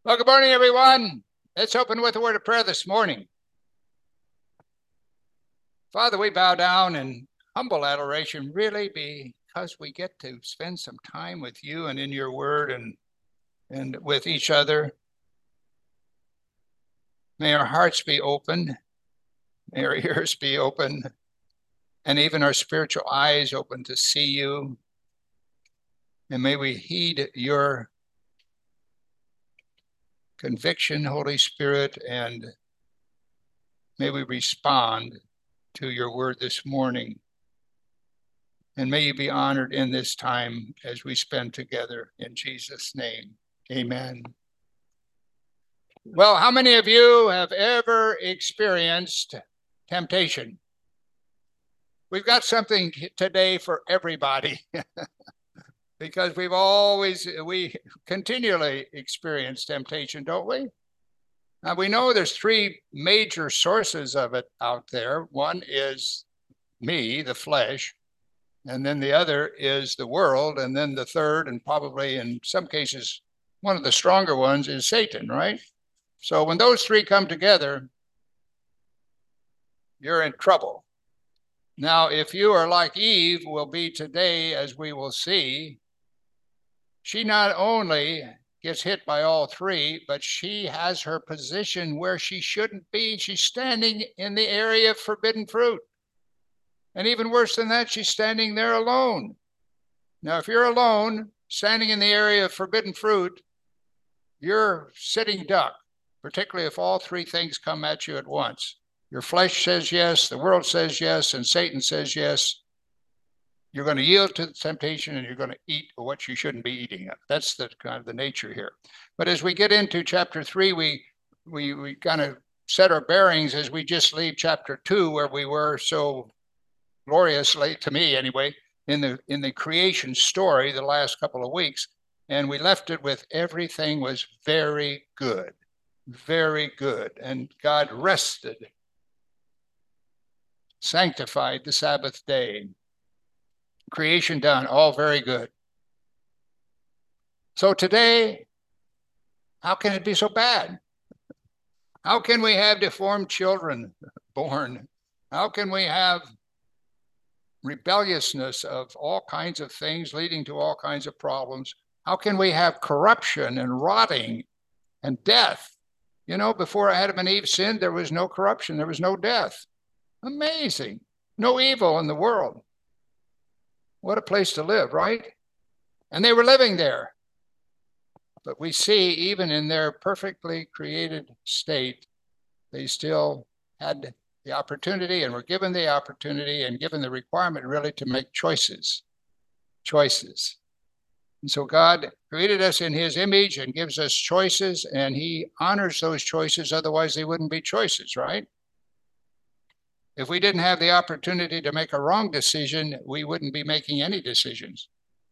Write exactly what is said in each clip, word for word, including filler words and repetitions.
Well, good morning, everyone. Let's open with a word of prayer this morning. Father, we bow down in humble adoration, really, because we get to spend some time with you and in your word and, and with each other. May our hearts be open, may our ears be open, and even our spiritual eyes open to see you. And may we heed your conviction, Holy Spirit, and may we respond to your word this morning. And may you be honored in this time as we spend together in Jesus' name. Amen. Well, how many of you have ever experienced temptation? We've got something today for everybody because we've always, we continually experience temptation, don't we? Now, we know there's three major sources of it out there. One is me, the flesh, and then the other is the world, and then the third, and probably in some cases, one of the stronger ones is Satan, right? So when those three come together, you're in trouble. Now, if you are like Eve will be today, as we will see, she not only gets hit by all three, but she has her position where she shouldn't be. She's standing in the area of forbidden fruit. And even worse than that, she's standing there alone. Now, if you're alone, standing in the area of forbidden fruit, you're sitting duck, particularly if all three things come at you at once. Your flesh says yes, the world says yes, and Satan says yes. You're going to yield to the temptation and you're going to eat what you shouldn't be eating. That's the kind of the nature here. But as we get into chapter three, we we we kind of set our bearings as we just leave chapter two, where we were so gloriously, to me anyway, in the in the creation story the last couple of weeks, and we left it with everything was very good, very good, and God rested, sanctified the Sabbath day. Creation done, all very good. So today, how can it be so bad? How can we have deformed children born? How can we have rebelliousness of all kinds of things leading to all kinds of problems? How can we have corruption and rotting and death? You know, before Adam and Eve sinned, there was no corruption, there was no death. Amazing. No evil in the world. What a place to live, right? And they were living there. But we see, even in their perfectly created state, they still had the opportunity and were given the opportunity and given the requirement really to make choices, choices. And so God created us in his image and gives us choices, and he honors those choices. Otherwise, they wouldn't be choices, right? If we didn't have the opportunity to make a wrong decision, we wouldn't be making any decisions.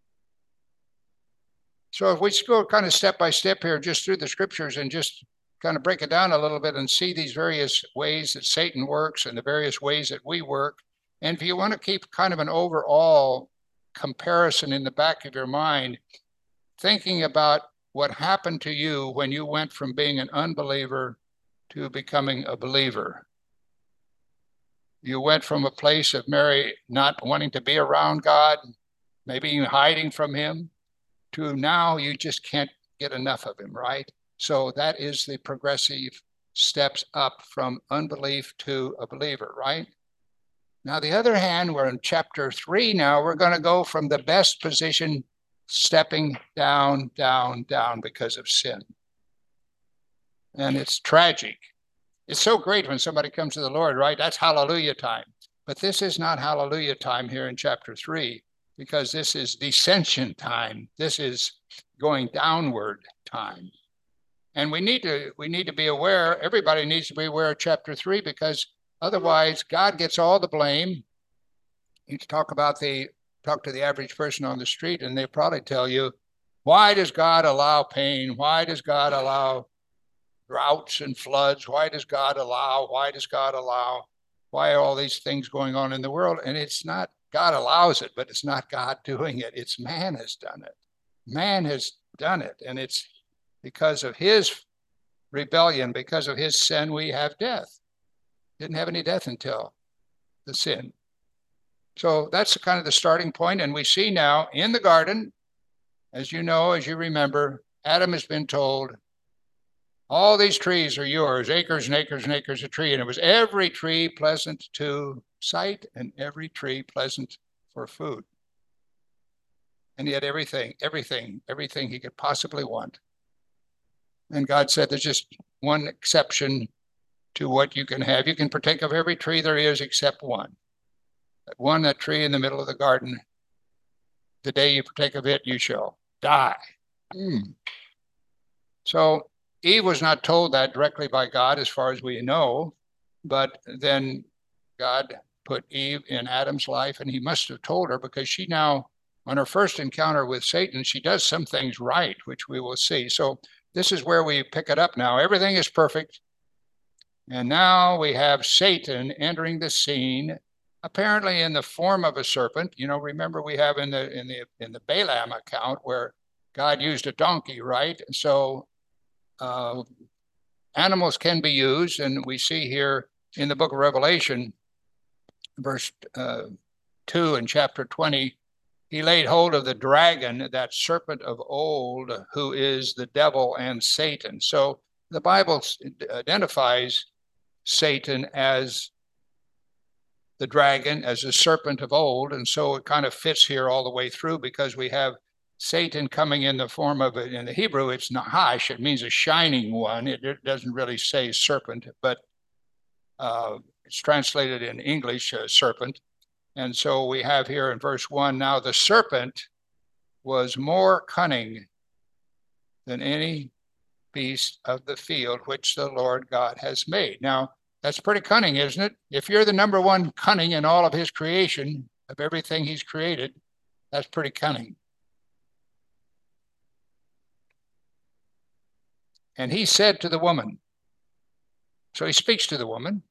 So if we go kind of step by step here, just through the scriptures and just kind of break it down a little bit and see these various ways that Satan works and the various ways that we work. And if you want to keep kind of an overall comparison in the back of your mind, thinking about what happened to you when you went from being an unbeliever to becoming a believer. You went from a place of Mary not wanting to be around God, maybe hiding from him, to now you just can't get enough of him, right? So that is the progressive steps up from unbelief to a believer, right? Now, the other hand, we're in chapter three now. We're going to go from the best position, stepping down, down, down because of sin. And it's tragic. It's so great when somebody comes to the Lord, right? That's hallelujah time. But this is not hallelujah time here in chapter three, because this is descension time. This is going downward time. And we need to we need to be aware, everybody needs to be aware of chapter three, because otherwise God gets all the blame. You talk about the talk to the average person on the street, and they'll probably tell you, why does God allow pain? Why does God allow droughts and floods? Why does God allow? Why does God allow? Why are all these things going on in the world? And it's not God allows it, but it's not God doing it. It's man has done it. Man has done it. And it's because of his rebellion, because of his sin, we have death. Didn't have any death until the sin. So that's kind of the starting point. And we see now in the garden, as you know, as you remember, Adam has been told, all these trees are yours, acres and acres and acres of tree. And it was every tree pleasant to sight and every tree pleasant for food. And he had everything, everything, everything he could possibly want. And God said, there's just one exception to what you can have. You can partake of every tree there is except one. That one, that tree in the middle of the garden, the day you partake of it, you shall die. Mm. So Eve was not told that directly by God, as far as we know, but then God put Eve in Adam's life, and he must have told her, because she now, on her first encounter with Satan, she does some things right, which we will see. So this is where we pick it up now. Everything is perfect. And now we have Satan entering the scene, apparently in the form of a serpent. You know, remember we have in the in the in the Balaam account where God used a donkey, right? So uh, animals can be used, and we see here in the book of Revelation, verse uh, two in chapter twenty, he laid hold of the dragon, that serpent of old, who is the devil and Satan. So the Bible identifies Satan as the dragon, as a serpent of old. And so it kind of fits here all the way through, because we have Satan coming in the form of, in the Hebrew, it's nahash. It means a shining one. It, it doesn't really say serpent, but uh, it's translated in English, uh, serpent. And so we have here in verse one, now the serpent was more cunning than any beast of the field which the Lord God has made. Now, that's pretty cunning, isn't it? If you're the number one cunning in all of his creation, of everything he's created, that's pretty cunning. And he said to the woman, so he speaks to the woman.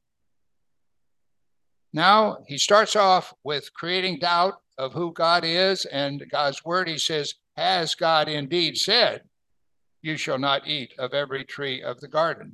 Now he starts off with creating doubt of who God is and God's word. He says, has God indeed said, you shall not eat of every tree of the garden?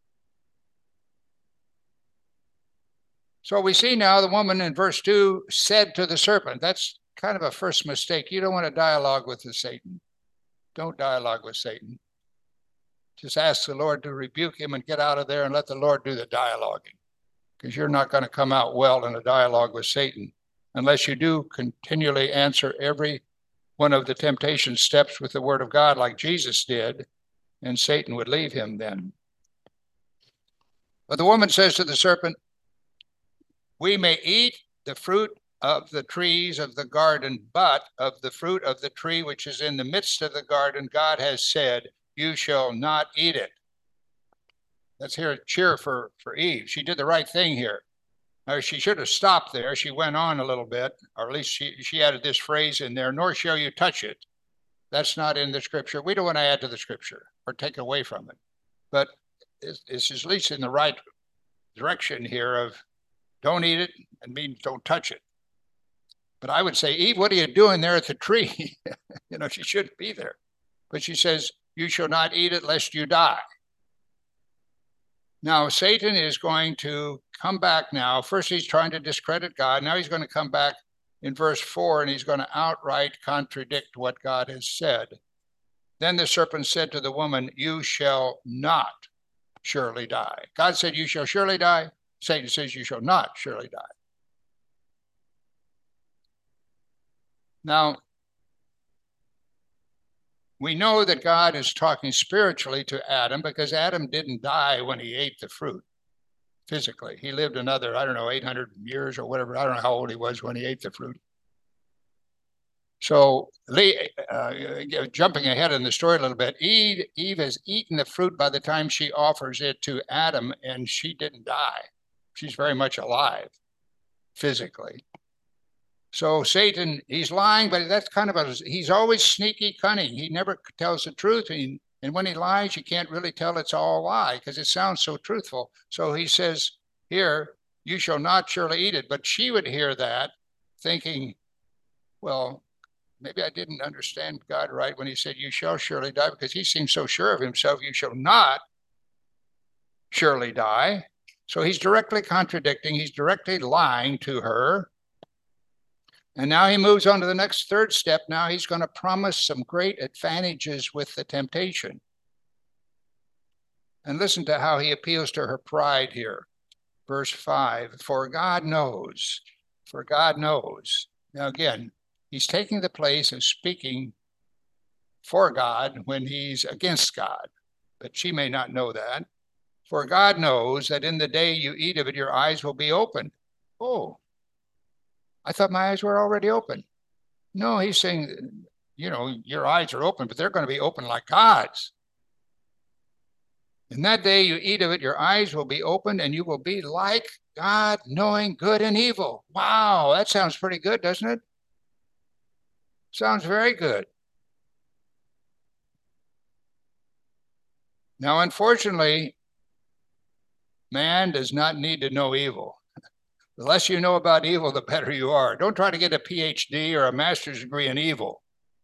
So we see now the woman in verse two said to the serpent. That's kind of a first mistake. You don't want to dialogue with the Satan. Don't dialogue with Satan. Just ask the Lord to rebuke him and get out of there and let the Lord do the dialoguing, because you're not going to come out well in a dialogue with Satan unless you do continually answer every one of the temptation steps with the word of God, like Jesus did, and Satan would leave him then. But the woman says to the serpent, we may eat the fruit of the trees of the garden, but of the fruit of the tree which is in the midst of the garden, God has said, you shall not eat it. Let's hear a cheer for, for Eve. She did the right thing here. Now, she should have stopped there. She went on a little bit, or at least she, she added this phrase in there, nor shall you touch it. That's not in the scripture. We don't want to add to the scripture or take away from it. But it's, it's at least in the right direction here of don't eat it and means don't touch it. But I would say, Eve, what are you doing there at the tree? You know, she shouldn't be there. But she says, you shall not eat it lest you die. Now, Satan is going to come back now. First, he's trying to discredit God. Now he's going to come back in verse four, and he's going to outright contradict what God has said. Then the serpent said to the woman, you shall not surely die. God said, you shall surely die. Satan says, you shall not surely die. Now, we know that God is talking spiritually to Adam, because Adam didn't die when he ate the fruit physically. He lived another, I don't know, eight hundred years or whatever. I don't know how old he was when he ate the fruit. So uh, jumping ahead in the story a little bit, Eve, Eve has eaten the fruit by the time she offers it to Adam, and she didn't die. She's very much alive physically. So Satan, he's lying, but that's kind of a, he's always sneaky cunning. He never tells the truth. And, and when he lies, you can't really tell it's all a lie because it sounds so truthful. So he says here, you shall not surely eat it. But she would hear that thinking, well, maybe I didn't understand God right when he said, you shall surely die, because he seems so sure of himself, you shall not surely die. So he's directly contradicting, he's directly lying to her. And now he moves on to the next third step. Now he's going to promise some great advantages with the temptation. And listen to how he appeals to her pride here. Verse five, for God knows, for God knows. Now again, he's taking the place of speaking for God when he's against God, but she may not know that. For God knows that in the day you eat of it, your eyes will be opened. Oh, I thought my eyes were already open. No, he's saying, you know, your eyes are open, but they're going to be open like God's. In that day you eat of it, your eyes will be opened, and you will be like God, knowing good and evil. Wow, that sounds pretty good, doesn't it? Sounds very good. Now, unfortunately, man does not need to know evil. The less you know about evil, the better you are. Don't try to get a P H D or a master's degree in evil.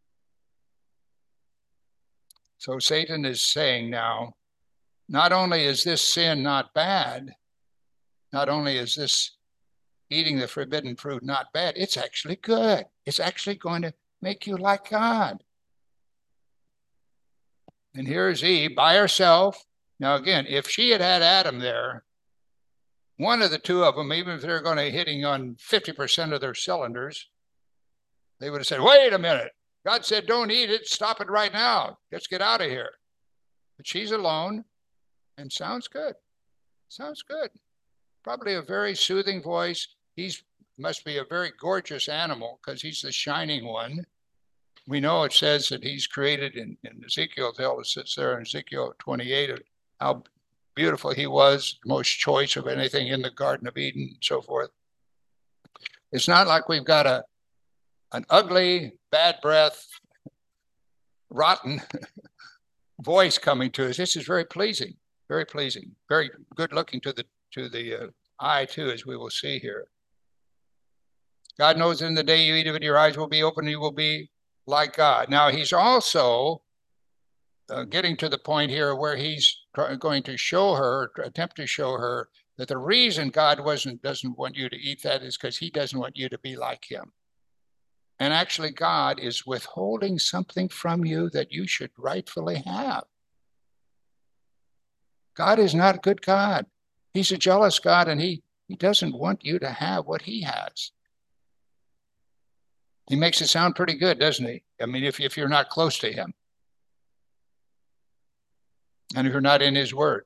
So Satan is saying now, not only is this sin not bad, not only is this eating the forbidden fruit not bad, it's actually good. It's actually going to make you like God. And here's Eve by herself. Now again, if she had had Adam there, one of the two of them, even if they're going to hitting on fifty percent of their cylinders, they would have said, wait a minute. God said, don't eat it. Stop it right now. Let's get out of here. But she's alone and sounds good. Sounds good. Probably a very soothing voice. He's must be a very gorgeous animal because he's the shining one. We know it says that he's created in, in Ezekiel, it sits there in Ezekiel twenty-eight, how beautiful he was, most choice of anything in the Garden of Eden and so forth. It's not like we've got a an ugly, bad breath, rotten voice coming to us. This is very pleasing, very pleasing, very good looking to the to the uh, eye too, as we will see here. God knows in the day you eat of it, your eyes will be open and you will be like God. Now he's also uh, getting to the point here where he's going to show her, attempt to show her that the reason God wasn't doesn't want you to eat that is because he doesn't want you to be like him. And actually God is withholding something from you that you should rightfully have. God is not a good God. He's a jealous God, and he, he doesn't want you to have what he has. He makes it sound pretty good, doesn't he? I mean, if, if you're not close to him and if you're not in his word.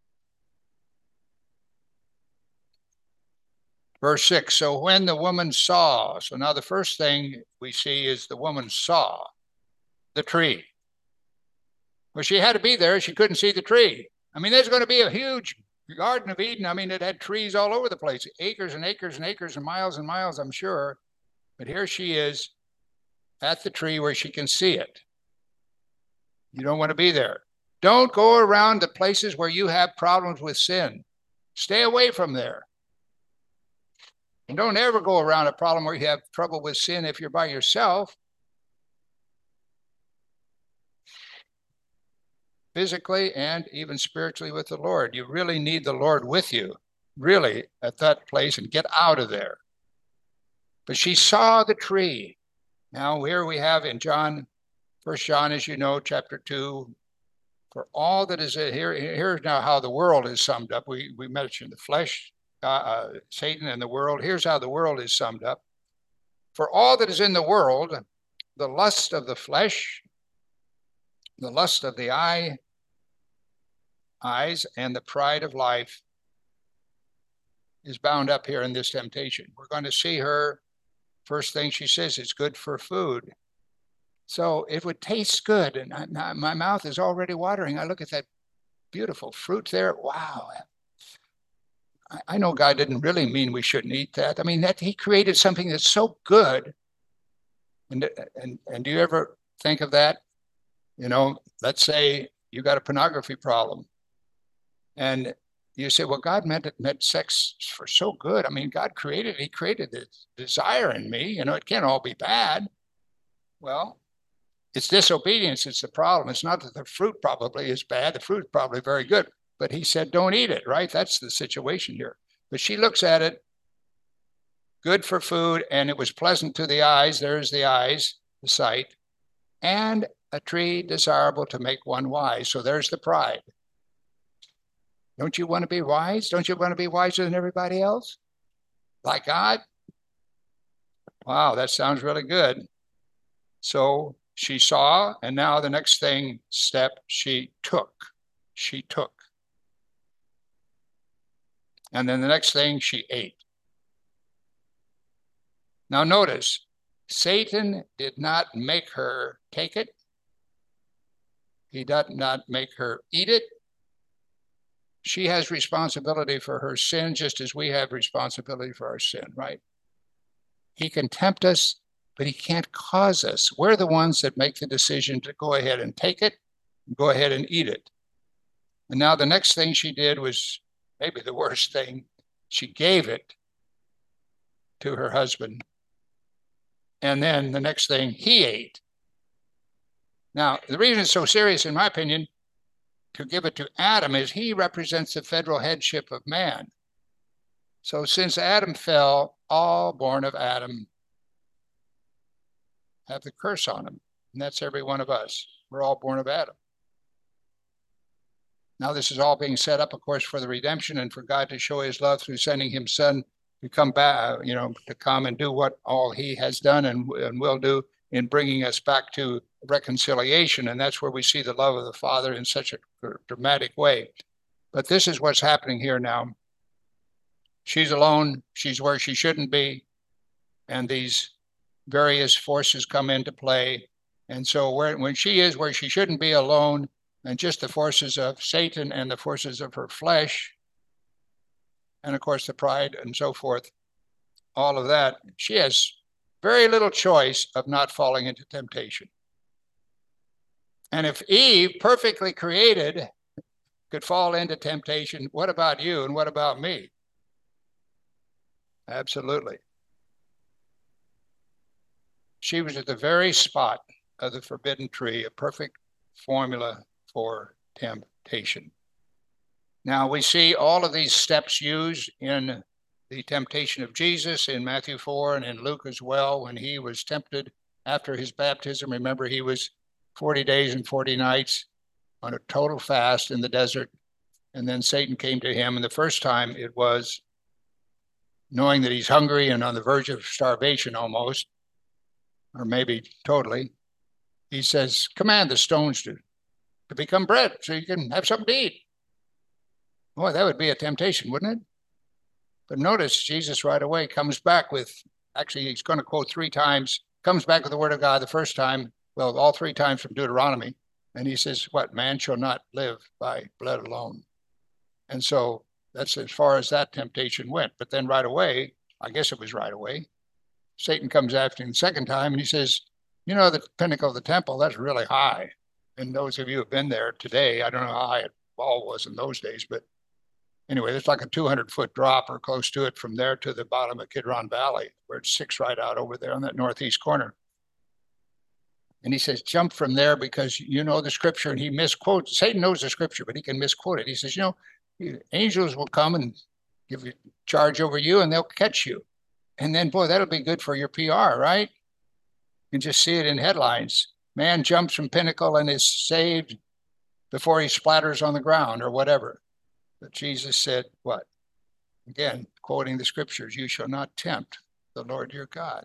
Verse six, so when the woman saw, so now the first thing we see is the woman saw the tree. Well, she had to be there. She couldn't see the tree. I mean, there's going to be a huge Garden of Eden. I mean, it had trees all over the place, acres and acres and acres and miles and miles, I'm sure. But here she is at the tree where she can see it. You don't want to be there. Don't go around the places where you have problems with sin. Stay away from there. And don't ever go around a problem where you have trouble with sin if you're by yourself. Physically and even spiritually with the Lord. You really need the Lord with you, really, at that place, and get out of there. But she saw the tree. Now here we have in John, First John, as you know, chapter two, for all that is here, here's now how the world is summed up. We, we mentioned the flesh, uh, uh, Satan and the world. Here's how the world is summed up. For all that is in the world, the lust of the flesh, the lust of the eye, eyes, and the pride of life is bound up here in this temptation. We're going to see her, first thing she says, it's good for food. So it would taste good, and I, my mouth is already watering. I look at that beautiful fruit there. Wow. I, I know God didn't really mean we shouldn't eat that. I mean, that he created something that's so good. And, and, and do you ever think of that? You know, let's say you got a pornography problem. And you say, well, God meant it, meant sex for so good. I mean, God created, he created this desire in me. You know, it can't all be bad. Well, it's disobedience. It's the problem. It's not that the fruit probably is bad. The fruit is probably very good. But he said, don't eat it, right? That's the situation here. But she looks at it, good for food, and it was pleasant to the eyes. There's the eyes, the sight, and a tree desirable to make one wise. So there's the pride. Don't you want to be wise? Don't you want to be wiser than everybody else? Like God? Wow, that sounds really good. So she saw, and now the next thing, step, she took. She took. And then the next thing, she ate. Now notice, Satan did not make her take it. He did not make her eat it. She has responsibility for her sin just as we have responsibility for our sin, right? He can tempt us, but he can't cause us. We're the ones that make the decision to go ahead and take it, go ahead and eat it. And now the next thing she did was maybe the worst thing. She gave it to her husband. And then the next thing, he ate. Now, the reason it's so serious, in my opinion, to give it to Adam is he represents the federal headship of man. So since Adam fell, all born of Adam have the curse on them. And that's every one of us. We're all born of Adam. Now this is all being set up, of course, for the redemption and for God to show his love through sending his son to come back, you know, to come and do what all he has done and, and will do in bringing us back to reconciliation. And that's where we see the love of the Father in such a dramatic way. But this is what's happening here now. She's alone. She's where she shouldn't be. And these various forces come into play. And so where, when she is where she shouldn't be alone, and just the forces of Satan and the forces of her flesh, and of course the pride and so forth, all of that, she has very little choice of not falling into temptation. And if Eve, perfectly created, could fall into temptation, what about you and what about me? Absolutely. She was at the very spot of the forbidden tree, a perfect formula for temptation. Now we see all of these steps used in the temptation of Jesus in Matthew four and in Luke as well, when he was tempted after his baptism. Remember, he was forty days and forty nights on a total fast in the desert. And then Satan came to him. And the first time it was knowing that he's hungry and on the verge of starvation almost, or maybe totally. He says, command the stones to, to become bread so you can have something to eat. Boy, that would be a temptation, wouldn't it? But notice Jesus right away comes back with, actually he's going to quote three times, comes back with the word of God the first time, well, all three times from Deuteronomy. And he says, what, man shall not live by bread alone. And so that's as far as that temptation went. But then right away, I guess it was right away, Satan comes after him the second time and he says, you know, the pinnacle of the temple, that's really high. And those of you who have been there today, I don't know how high it all was in those days, but anyway, it's like a two hundred foot drop or close to it from there to the bottom of Kidron Valley, where it sticks right out over there on that northeast corner. And he says, jump from there because you know the scripture. And he misquotes, Satan knows the scripture, but he can misquote it. He says, you know, angels will come and give you charge over you and they'll catch you. And then, boy, that'll be good for your P R, right? You can just see it in headlines. Man jumps from pinnacle and is saved before he splatters on the ground or whatever. But Jesus said, what? Again, quoting the scriptures, you shall not tempt the Lord your God.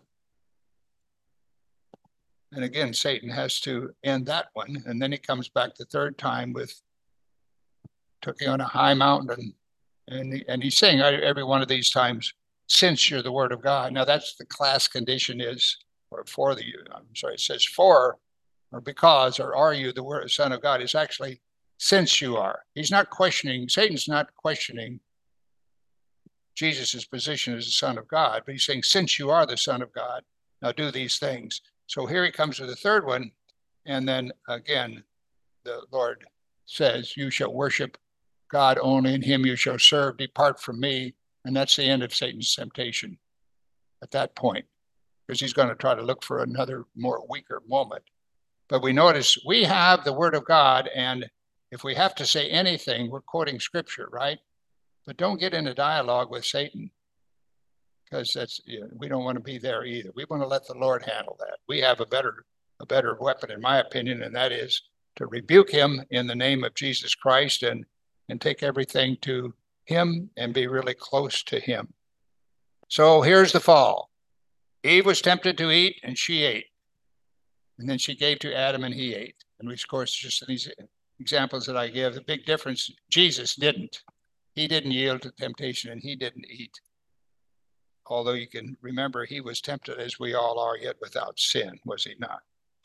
And again, Satan has to end that one. And then he comes back the third time with, took you on a high mountain. And, and, he, and he's saying every one of these times, since you're the word of God. Now that's the class condition is, or for the, I'm sorry, it says for, or because, or are you the word, son of God? It's actually since you are. He's not questioning, Satan's not questioning Jesus's position as the son of God, but he's saying, since you are the son of God, now do these things. So here he comes to the third one. And then again, the Lord says, you shall worship God only, in him you shall serve, depart from me. And that's the end of Satan's temptation at that point. because he's going to try to look for another more weaker moment. But we notice we have the word of God, and if we have to say anything, we're quoting scripture, right? But don't get in a dialogue with Satan, because that's, you know, we don't want to be there either. We want to let the Lord handle that. We have a better, a better weapon, in my opinion, and that is to rebuke him in the name of Jesus Christ and, and take everything to him and be really close to him. So here's the fall. Eve was tempted to eat, and she ate. And then she gave to Adam, and he ate. And of course, just these examples that I give, the big difference, Jesus didn't. He didn't yield to temptation, and he didn't eat. Although you can remember, he was tempted as we all are, yet without sin, was he not?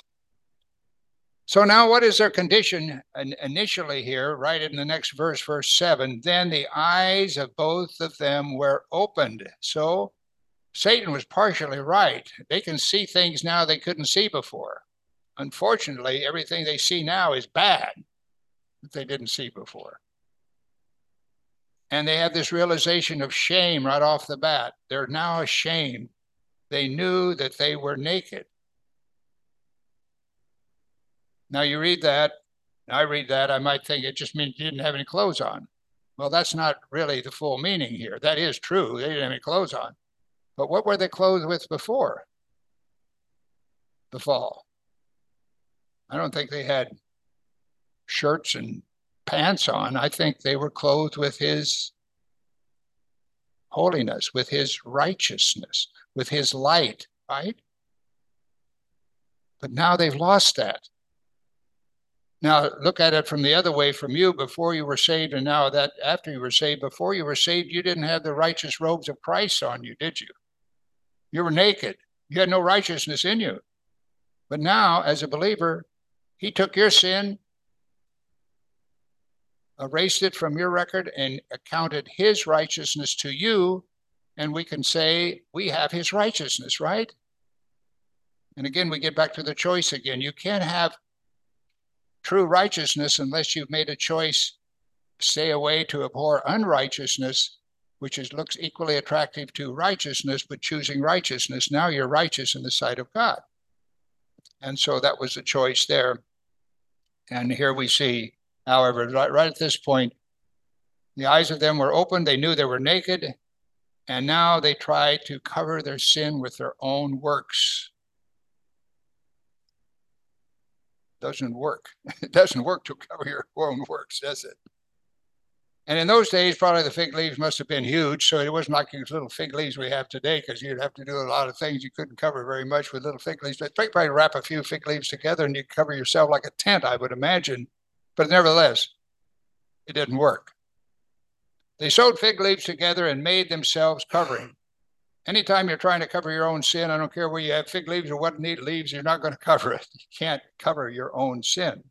So now what is their condition initially here, right in the next verse, verse seven? Then the eyes of both of them were opened. So Satan was partially right. They can see things now they couldn't see before. Unfortunately, everything they see now is bad that they didn't see before. And they have this realization of shame right off the bat. They're now ashamed. They knew that they were naked. Now you read that, I read that, I might think it just means you didn't have any clothes on. Well, that's not really the full meaning here. That is true, they didn't have any clothes on. But what were they clothed with before the fall? I don't think they had shirts and pants on. I think they were clothed with his holiness, with his righteousness, with his light, right? But now they've lost that. Now look at it from the other way, from you before you were saved, and now that after you were saved. Before you were saved, you didn't have the righteous robes of Christ on you, did you? You were naked. You had no righteousness in you. But now, as a believer, he took your sin, erased it from your record, and accounted his righteousness to you, and we can say we have his righteousness, right? And again, we get back to the choice again. You can't have true righteousness unless you've made a choice, stay away to abhor unrighteousness, which is, looks equally attractive to righteousness, but choosing righteousness. Now you're righteous in the sight of God. And so that was the choice there. And here we see, however, right, right at this point, the eyes of them were opened. They knew they were naked. And now they try to cover their sin with their own works. Doesn't work. It doesn't work to cover your own works, does it? And in those days, probably the fig leaves must have been huge. So it wasn't like these little fig leaves we have today, because you'd have to do a lot of things. You couldn't cover very much with little fig leaves. But probably wrap a few fig leaves together and you cover yourself like a tent, I would imagine. But nevertheless, it didn't work. They sewed fig leaves together and made themselves covering. Anytime you're trying to cover your own sin, I don't care where you have fig leaves or what neat leaves, you're not going to cover it. You can't cover your own sin.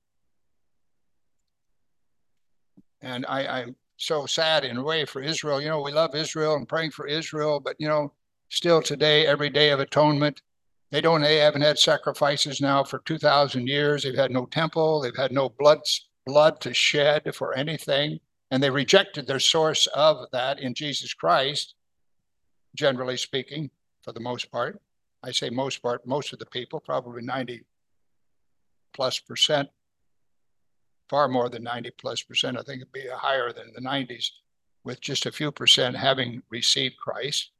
And I, I'm so sad in a way for Israel. You know, we love Israel and praying for Israel, but, you know, still today, every day of atonement, they don't, they haven't had sacrifices now for two thousand years. They've had no temple. They've had no blood, blood to shed for anything. And they rejected their source of that in Jesus Christ. Generally speaking, for the most part. I say most part, most of the people, probably ninety plus percent, far more than ninety plus percent. I think it'd be higher than the nineties, with just a few percent having received Christ.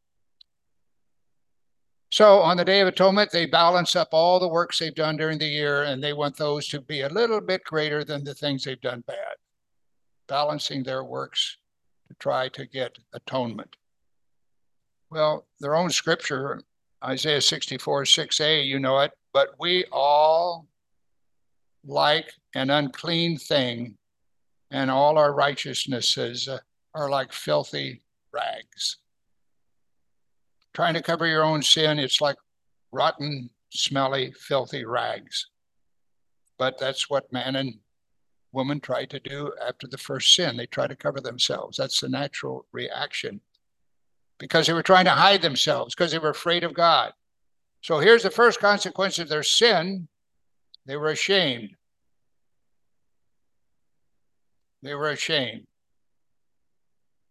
So on the Day of Atonement, they balance up all the works they've done during the year, and they want those to be a little bit greater than the things they've done bad, balancing their works to try to get atonement. Well, their own scripture, Isaiah sixty-four, six a, you know it, but we all, like an unclean thing, and all our righteousnesses uh, are like filthy rags. Trying to cover your own sin, it's like rotten, smelly, filthy rags. But that's what man and woman tried to do after the first sin. They try to cover themselves. That's the natural reaction, because they were trying to hide themselves, because they were afraid of God. So here's the first consequence of their sin. They were ashamed. They were ashamed.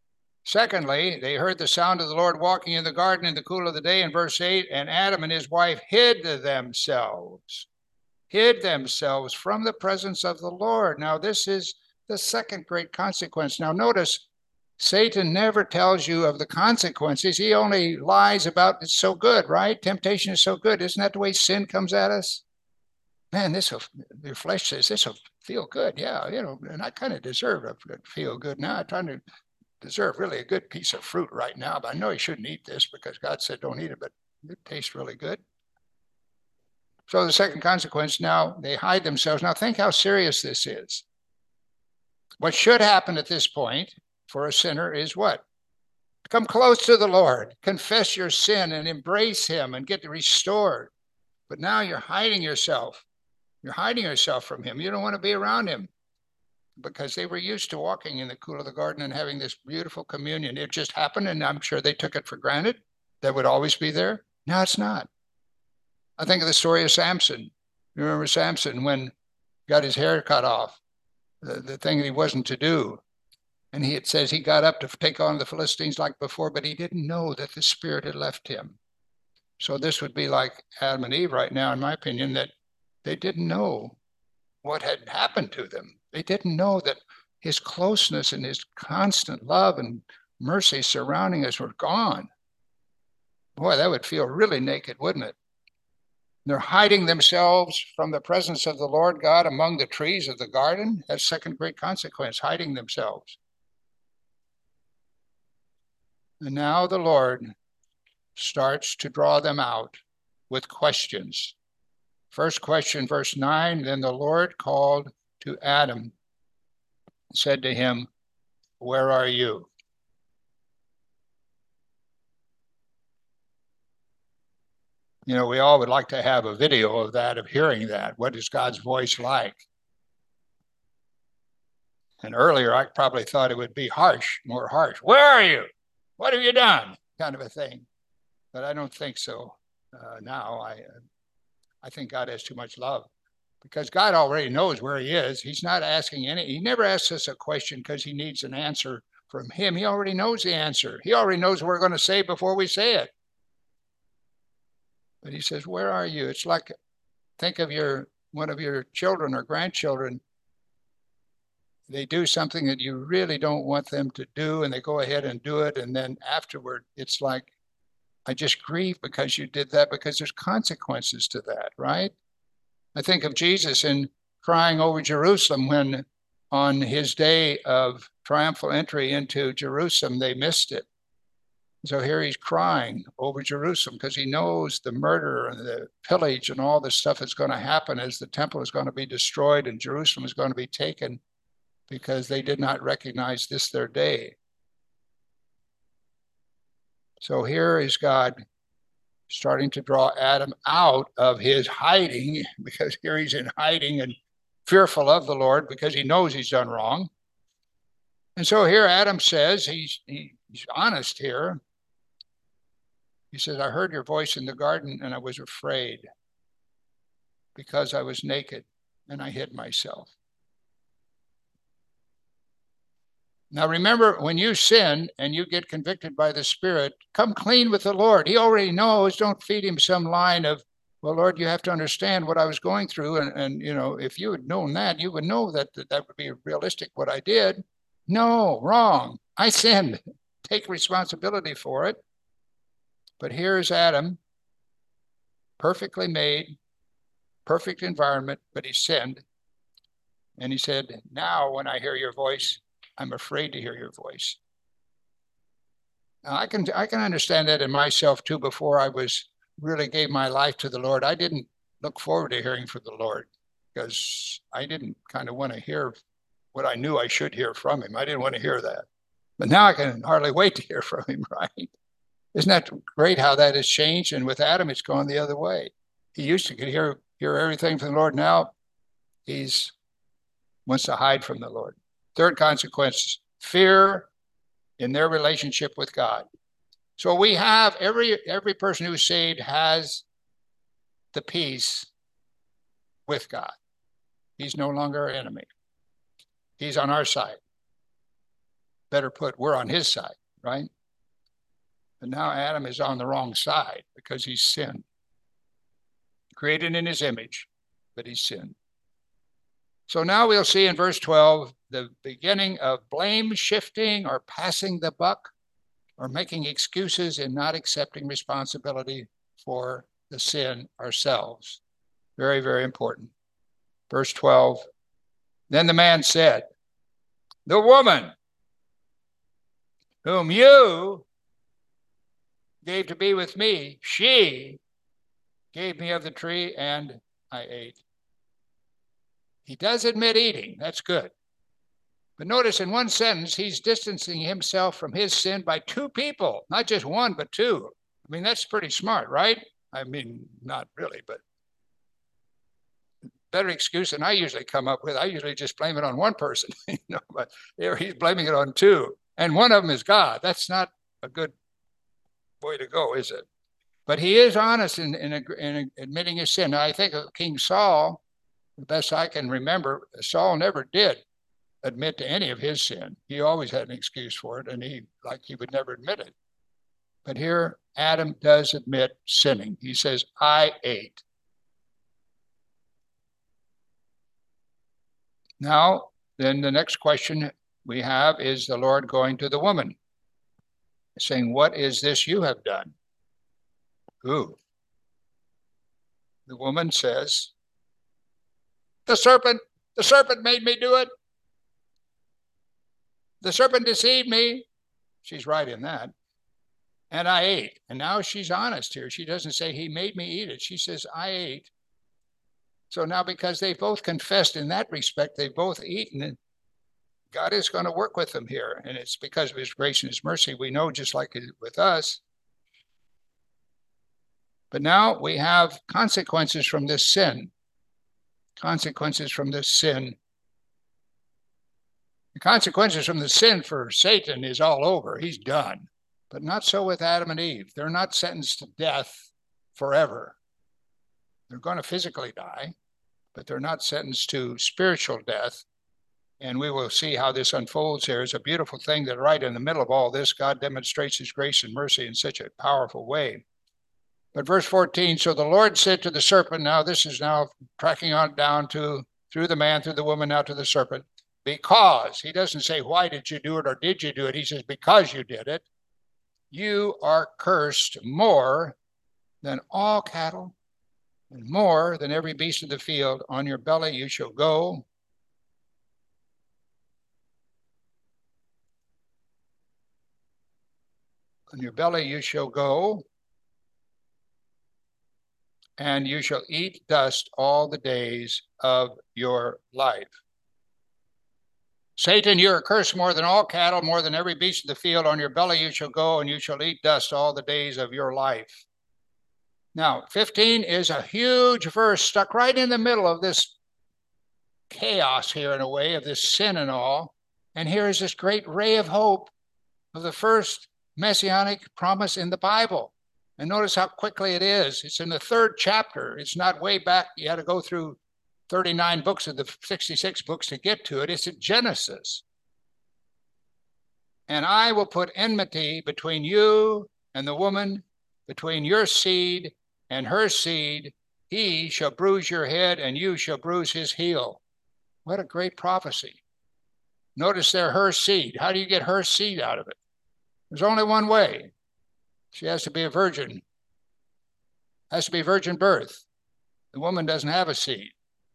Secondly, they heard the sound of the Lord walking in the garden in the cool of the day in verse eight, and Adam and his wife hid themselves, hid themselves from the presence of the Lord. Now, this is the second great consequence. Now, notice, Satan never tells you of the consequences. He only lies about it's so good, right? Temptation is so good. Isn't that the way sin comes at us? Man, this will, your flesh says, this will feel good. Yeah, you know, and I kind of deserve to feel good now. I'm trying to deserve really a good piece of fruit right now, but I know you shouldn't eat this because God said don't eat it, but it tastes really good. So the second consequence, now they hide themselves. Now think how serious this is. What should happen at this point for a sinner is what? Come close to the Lord, confess your sin and embrace him and get restored. But now you're hiding yourself. You're hiding yourself from him. You don't want to be around him because they were used to walking in the cool of the garden and having this beautiful communion. It just happened, and I'm sure they took it for granted. That would always be there. No, it's not. I think of the story of Samson. You remember Samson when he got his hair cut off, the, the thing that he wasn't to do. And he, it says he got up to take on the Philistines like before, but he didn't know that the Spirit had left him. So this would be like Adam and Eve right now, in my opinion, that they didn't know what had happened to them. They didn't know that his closeness and his constant love and mercy surrounding us were gone. Boy, that would feel really naked, wouldn't it? They're hiding themselves from the presence of the Lord God among the trees of the garden. That's second great consequence, hiding themselves. And now the Lord starts to draw them out with questions. First question, verse nine, then the Lord called to Adam, said to him, where are you? You know, we all would like to have a video of that, of hearing that. What is God's voice like? And earlier, I probably thought it would be harsh, more harsh. Where are you? What have you done? Kind of a thing. But I don't think so uh, now. I, I think God has too much love because God already knows where he is. He's not asking any, he never asks us a question because he needs an answer from him. He already knows the answer. He already knows what we're going to say before we say it. But he says, where are you? It's like, think of your, one of your children or grandchildren. They do something that you really don't want them to do, and they go ahead and do it. And then afterward, it's like, I just grieve because you did that, because there's consequences to that, right? I think of Jesus in crying over Jerusalem when on his day of triumphal entry into Jerusalem, they missed it. So here he's crying over Jerusalem because he knows the murder and the pillage and all the stuff that's going to happen as the temple is going to be destroyed and Jerusalem is going to be taken because they did not recognize this their day. So here is God starting to draw Adam out of his hiding, because here he's in hiding and fearful of the Lord because he knows he's done wrong. And so here Adam says, he's, he, he's honest here. He says, I heard your voice in the garden and I was afraid because I was naked and I hid myself. Now, remember, when you sin and you get convicted by the Spirit, come clean with the Lord. He already knows. Don't feed him some line of, well, Lord, you have to understand what I was going through. And, and you know, if you had known that, you would know that, that that would be realistic what I did. No, wrong. I sinned. Take responsibility for it. But here's Adam, perfectly made, perfect environment, but he sinned. And he said, now when I hear your voice, I'm afraid to hear your voice. Now, I can I can understand that in myself too. Before I was really gave my life to the Lord, I didn't look forward to hearing from the Lord because I didn't kind of want to hear what I knew I should hear from him. I didn't want to hear that. But now I can hardly wait to hear from him, right? Isn't that great how that has changed? And with Adam, it's gone the other way. He used to hear hear everything from the Lord. Now he's wants to hide from the Lord. Third consequence, fear in their relationship with God. So we have, every every person who's saved has the peace with God. He's no longer our enemy. He's on our side. Better put, we're on his side. right? But now Adam is on the wrong side because he's sinned. Created in his image, but he's sinned. So now we'll see in verse twelve the beginning of blame shifting or passing the buck or making excuses and not accepting responsibility for the sin ourselves. Very, very important. Verse twelve, then the man said, the woman whom you gave to be with me, she gave me of the tree and I ate. He does admit eating. That's good. But notice in one sentence, he's distancing himself from his sin by two people, not just one, but two. I mean, that's pretty smart, right? I mean, not really, but better excuse than I usually come up with. I usually just blame it on one person, you know, but here he's blaming it on two. And one of them is God. That's not a good way to go, is it? But he is honest in, in, in admitting his sin. Now, I think of King Saul, the best I can remember, Saul never did admit to any of his sin. He always had an excuse for it, and he, like he would never admit it. But here, Adam does admit sinning. He says, I ate. Now, then the next question we have is the Lord going to the woman, saying, what is this you have done? Ooh. The woman says, the serpent, the serpent made me do it. The serpent deceived me. She's right in that. And I ate. And now she's honest here. She doesn't say he made me eat it. She says, I ate. So now because they both confessed in that respect, they've both eaten, and God is going to work with them here. And it's because of his grace and his mercy. We know, just like with us. But now we have consequences from this sin. Consequences from this sin. The consequences from the sin for Satan is all over. He's done. But not so with Adam and Eve. They're not sentenced to death forever. They're going to physically die, but they're not sentenced to spiritual death. And we will see how this unfolds here. It's a beautiful thing that right in the middle of all this, God demonstrates his grace and mercy in such a powerful way. But verse fourteen, so the Lord said to the serpent, now this is now tracking on down to, through the man, through the woman, now to the serpent, because, he doesn't say, why did you do it or did you do it? He says, because you did it, you are cursed more than all cattle and more than every beast of the field. On your belly you shall go. On your belly you shall go, and you shall eat dust all the days of your life. Satan, you are cursed more than all cattle, more than every beast of the field. On your belly you shall go, and you shall eat dust all the days of your life. Now, fifteen is a huge verse stuck right in the middle of this chaos here, in a way, of this sin and all. And here is this great ray of hope of the first messianic promise in the Bible. And notice how quickly it is. It's in the third chapter. It's not way back. You had to go through thirty-nine books of the sixty-six books to get to it. It's in Genesis. And I will put enmity between you and the woman, between your seed and her seed. He shall bruise your head, and you shall bruise his heel. What a great prophecy. Notice there, her seed. How do you get her seed out of it? There's only one way. She has to be a virgin. Has to be virgin birth. The woman doesn't have a seed.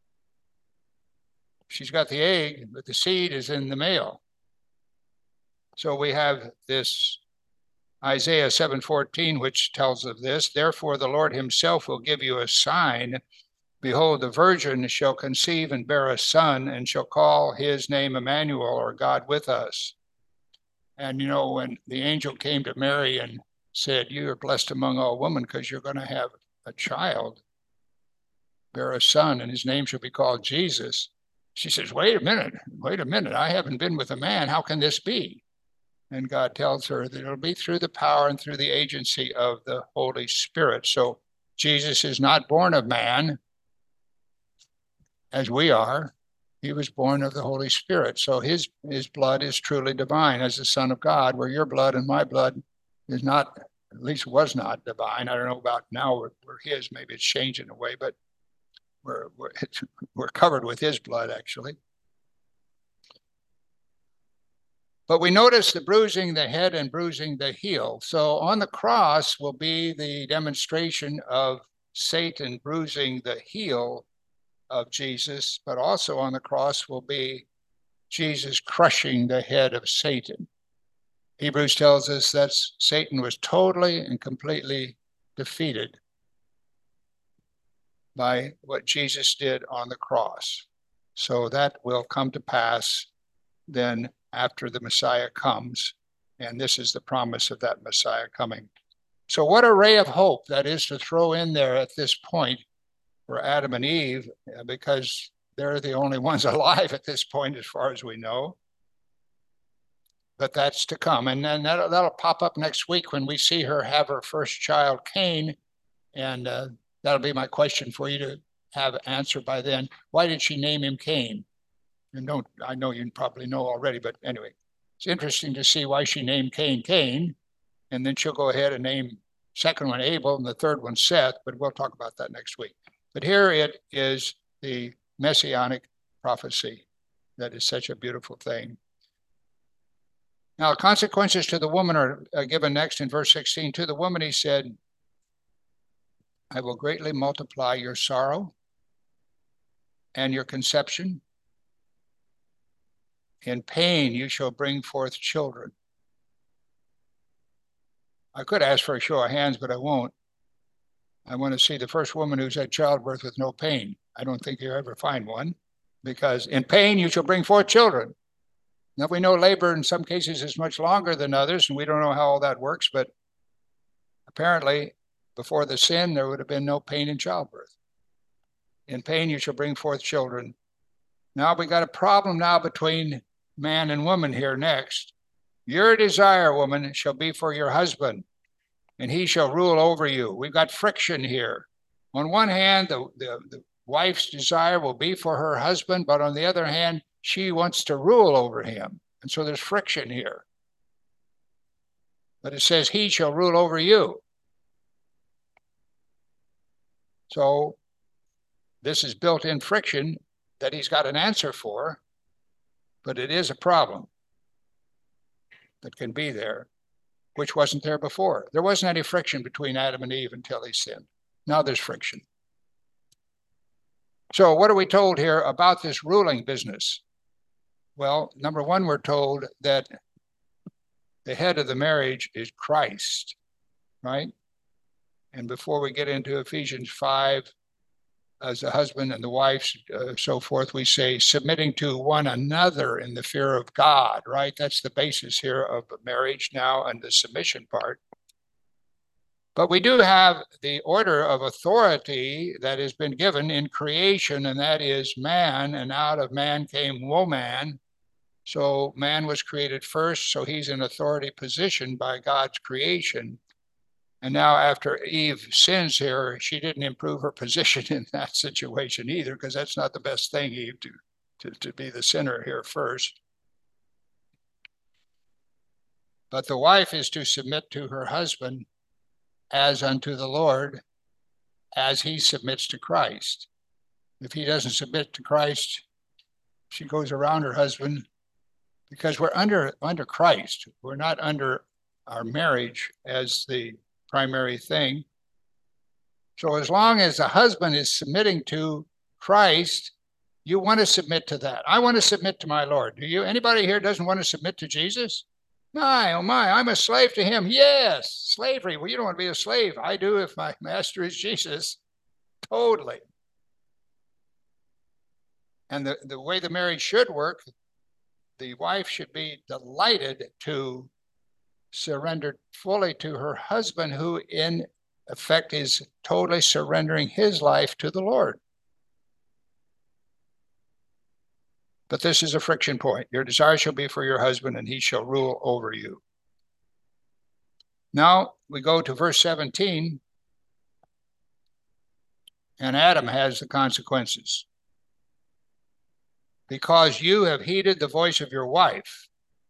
She's got the egg, but the seed is in the male. So we have this Isaiah seven fourteen, which tells of this. Therefore, the Lord himself will give you a sign. Behold, the virgin shall conceive and bear a son, and shall call his name Emmanuel, or God with us. And you know, when the angel came to Mary and said, you are blessed among all women because you're going to have a child, bear a son, and his name shall be called Jesus. She says, wait a minute, wait a minute. I haven't been with a man. How can this be? And God tells her that it'll be through the power and through the agency of the Holy Spirit. So Jesus is not born of man, as we are. He was born of the Holy Spirit. So his, his blood is truly divine as the Son of God, where your blood and my blood is not, at least was not divine. I don't know about now where, where his, maybe it's changed in a way, but we're, we're, we're covered with his blood, actually. But we notice the bruising the head and bruising the heel. So on the cross will be the demonstration of Satan bruising the heel of Jesus, but also on the cross will be Jesus crushing the head of Satan. Hebrews tells us that Satan was totally and completely defeated by what Jesus did on the cross. So that will come to pass then after the Messiah comes, and this is the promise of that Messiah coming. So what a ray of hope that is to throw in there at this point for Adam and Eve, because they're the only ones alive at this point as far as we know. But that's to come, and then that'll, that'll pop up next week when we see her have her first child, Cain, and uh, that'll be my question for you to have answered by then. Why did she name him Cain? And don't, I know you probably know already, but anyway, it's interesting to see why she named Cain Cain, and then she'll go ahead and name second one Abel and the third one Seth, but we'll talk about that next week. But here it is, the messianic prophecy that is such a beautiful thing. Now, consequences to the woman are uh, given next in verse sixteen. To the woman he said, I will greatly multiply your sorrow and your conception. In pain you shall bring forth children. I could ask for a show of hands, but I won't. I want to see the first woman who's had childbirth with no pain. I don't think you'll ever find one, because in pain you shall bring forth children. Now, we know labor in some cases is much longer than others, and we don't know how all that works, but apparently before the sin, there would have been no pain in childbirth. In pain you shall bring forth children. Now we got a problem now between man and woman here next. Your desire, woman, shall be for your husband, and he shall rule over you. We've got friction here. On one hand, the, the, the wife's desire will be for her husband, but on the other hand, she wants to rule over him. And so there's friction here. But it says he shall rule over you. So this is built-in friction that he's got an answer for, but it is a problem that can be there, which wasn't there before. There wasn't any friction between Adam and Eve until he sinned. Now there's friction. So what are we told here about this ruling business? Well, number one, we're told that the head of the marriage is Christ, right? And before we get into Ephesians five, as the husband and the wife, uh, so forth, we say submitting to one another in the fear of God, right? That's the basis here of marriage now and the submission part. But we do have the order of authority that has been given in creation, and that is man, and out of man came woman. So man was created first, so he's in authority position by God's creation. And now after Eve sins here, she didn't improve her position in that situation either, because that's not the best thing, Eve, to, to, to be the sinner here first. But the wife is to submit to her husband as unto the Lord, as he submits to Christ. If he doesn't submit to Christ, she goes around her husband, because we're under, under Christ. We're not under our marriage as the primary thing. So as long as the husband is submitting to Christ, you want to submit to that. I want to submit to my Lord. Do you? Anybody here doesn't want to submit to Jesus? My, oh my, I'm a slave to him. Yes, slavery. Well, you don't want to be a slave. I do if my master is Jesus. Totally. And the, the way the marriage should work, the wife should be delighted to surrender fully to her husband, who in effect is totally surrendering his life to the Lord. But this is a friction point. Your desire shall be for your husband, and he shall rule over you. Now we go to verse seventeen, and Adam has the consequences. because you have heeded the voice of your wife.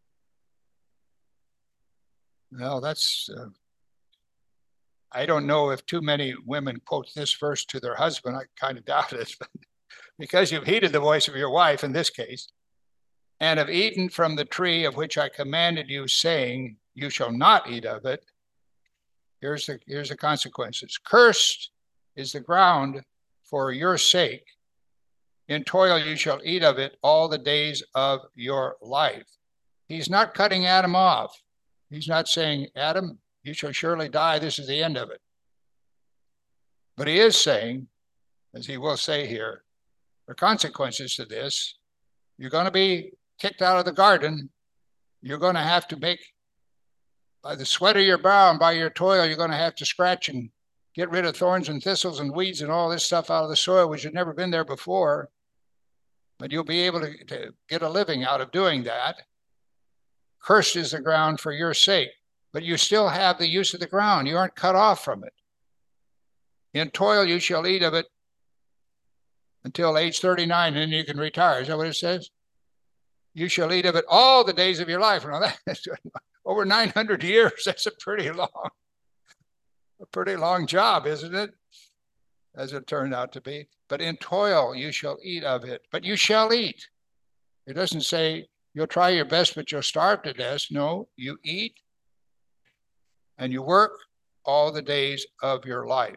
Well, that's, uh, I don't know if too many women quote this verse to their husband. I kind of doubt it, but because you've heeded the voice of your wife in this case, and have eaten from the tree of which I commanded you, saying, you shall not eat of it. Here's the, here's the consequences. Cursed is the ground for your sake. In toil you shall eat of it all the days of your life. He's not cutting Adam off. He's not saying, Adam, you shall surely die. This is the end of it. But he is saying, as he will say here, there are consequences to this. You're going to be kicked out of the garden. You're going to have to make, by the sweat of your brow and by your toil, you're going to have to scratch and get rid of thorns and thistles and weeds and all this stuff out of the soil, which had never been there before. But you'll be able to, to get a living out of doing that. Cursed is the ground for your sake, but you still have the use of the ground. You aren't cut off from it. In toil you shall eat of it until age thirty-nine, and then you can retire. Is that what it says? You shall eat of it all the days of your life. Now that's over nine hundred years. That's a pretty long, a pretty long job, isn't it? As it turned out to be. But in toil you shall eat of it. But you shall eat. It doesn't say you'll try your best, but you'll starve to death. No, you eat and you work all the days of your life.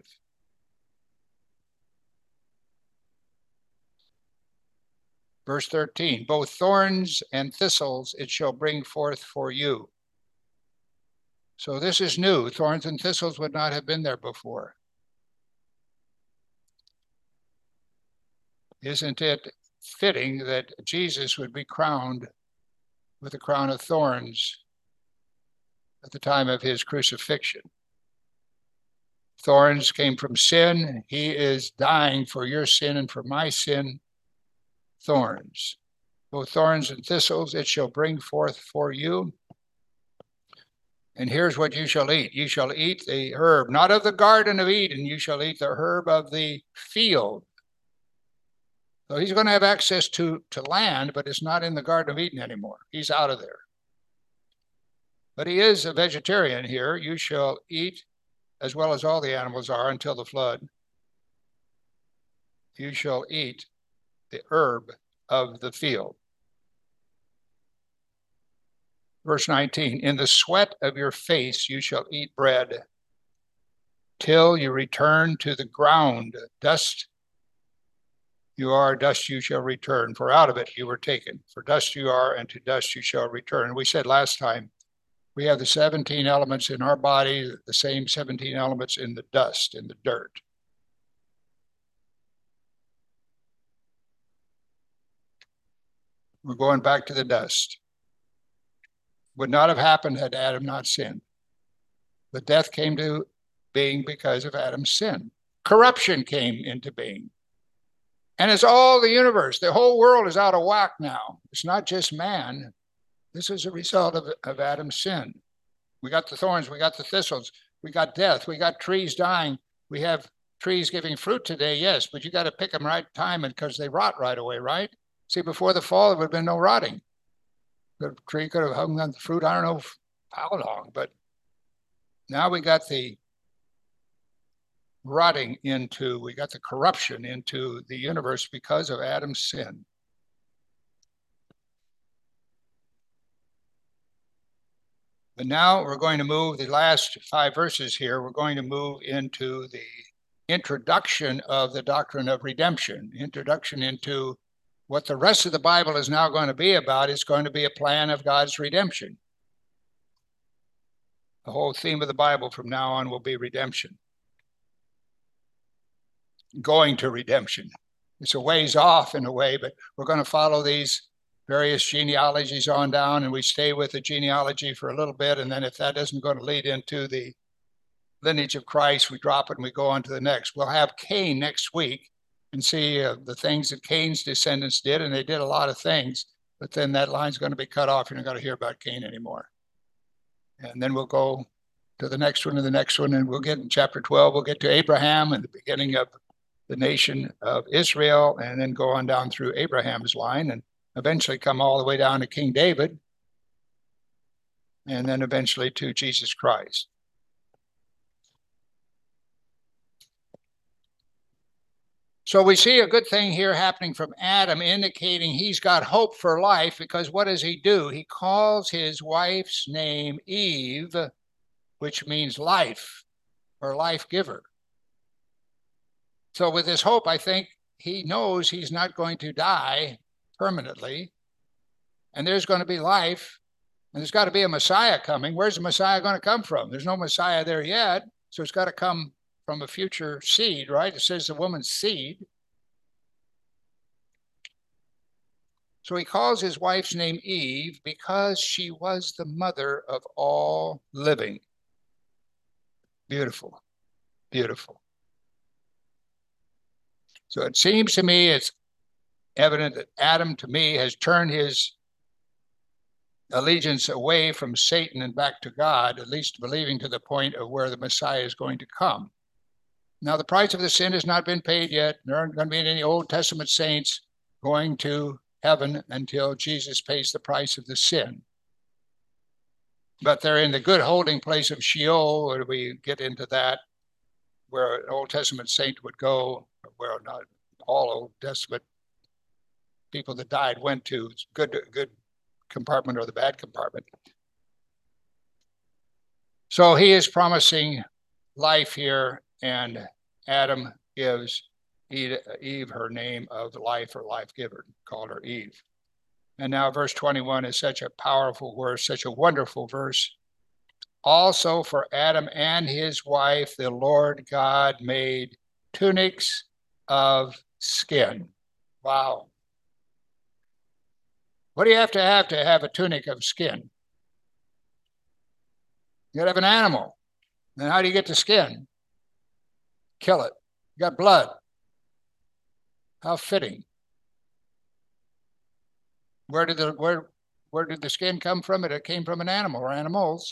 Verse thirteen, both thorns and thistles it shall bring forth for you. So this is new. Thorns and thistles would not have been there before. Isn't it fitting that Jesus would be crowned with a crown of thorns at the time of his crucifixion? Thorns came from sin. He is dying for your sin and for my sin. Thorns, both thorns and thistles, it shall bring forth for you. And here's what you shall eat. You shall eat the herb, not of the garden of Eden. You shall eat the herb of the field. So he's going to have access to, to land, but it's not in the Garden of Eden anymore. He's out of there. But he is a vegetarian here. You shall eat, as well as all the animals are until the flood. You shall eat the herb of the field. Verse nineteen, in the sweat of your face you shall eat bread till you return to the ground. Dust you are, dust you shall return, for out of it you were taken. For dust you are, and to dust you shall return. We said last time, we have the seventeen elements in our body, the same seventeen elements in the dust, in the dirt. We're going back to the dust. Would not have happened had Adam not sinned. But death came to being because of Adam's sin. Corruption came into being. And it's all the universe. The whole world is out of whack now. It's not just man. This is a result of, of Adam's sin. We got the thorns, we got the thistles, we got death, we got trees dying. We have trees giving fruit today, yes, but you got to pick them right time because they rot right away, right? See, before the fall, there would have been no rotting. The tree could have hung on the fruit, I don't know how long, but now we got the rotting into, we got the corruption into the universe because of Adam's sin. But now we're going to move the last five verses here. We're going to move into the introduction of the doctrine of redemption, introduction into what the rest of the Bible is now going to be about. It's going to be a plan of God's redemption. The whole theme of the Bible from now on will be redemption. Going to redemption. It's a ways off in a way, but we're going to follow these various genealogies on down, and we stay with the genealogy for a little bit, and then if that isn't going to lead into the lineage of Christ, we drop it and we go on to the next. We'll have Cain next week and see uh, the things that Cain's descendants did, and they did a lot of things, but then that line's going to be cut off. You're not going to hear about Cain anymore. And then we'll go to the next one and the next one, and we'll get in chapter twelve, we'll get to Abraham and the beginning of the nation of Israel, and then go on down through Abraham's line and eventually come all the way down to King David, and then eventually to Jesus Christ. So we see a good thing here happening from Adam, indicating he's got hope for life, because what does he do? He calls his wife's name Eve, which means life or life giver. So with this hope, I think he knows he's not going to die permanently, and there's going to be life, and there's got to be a Messiah coming. Where's the Messiah going to come from? There's no Messiah there yet, so it's got to come from a future seed, right? It says the woman's seed. So he calls his wife's name Eve because she was the mother of all living. Beautiful, beautiful. So it seems to me it's evident that Adam, to me, has turned his allegiance away from Satan and back to God, at least believing to the point of where the Messiah is going to come. Now, the price of the sin has not been paid yet. There aren't going to be any Old Testament saints going to heaven until Jesus pays the price of the sin. But they're in the good holding place of Sheol, where we get into that, where an Old Testament saint would go, where not all Old Testament people that died went to. It's good, good compartment or the bad compartment. So he is promising life here, and Adam gives Eve her name of life or life giver, called her Eve. And now verse twenty-one is such a powerful verse, such a wonderful verse. Also for Adam and his wife, the Lord God made tunics of skin. Wow. What do you have to have to have a tunic of skin? You gotta have an animal. Then how do you get the skin? Kill it. You got blood. How fitting. Where did the where where did the skin come from? It came from an animal or animals.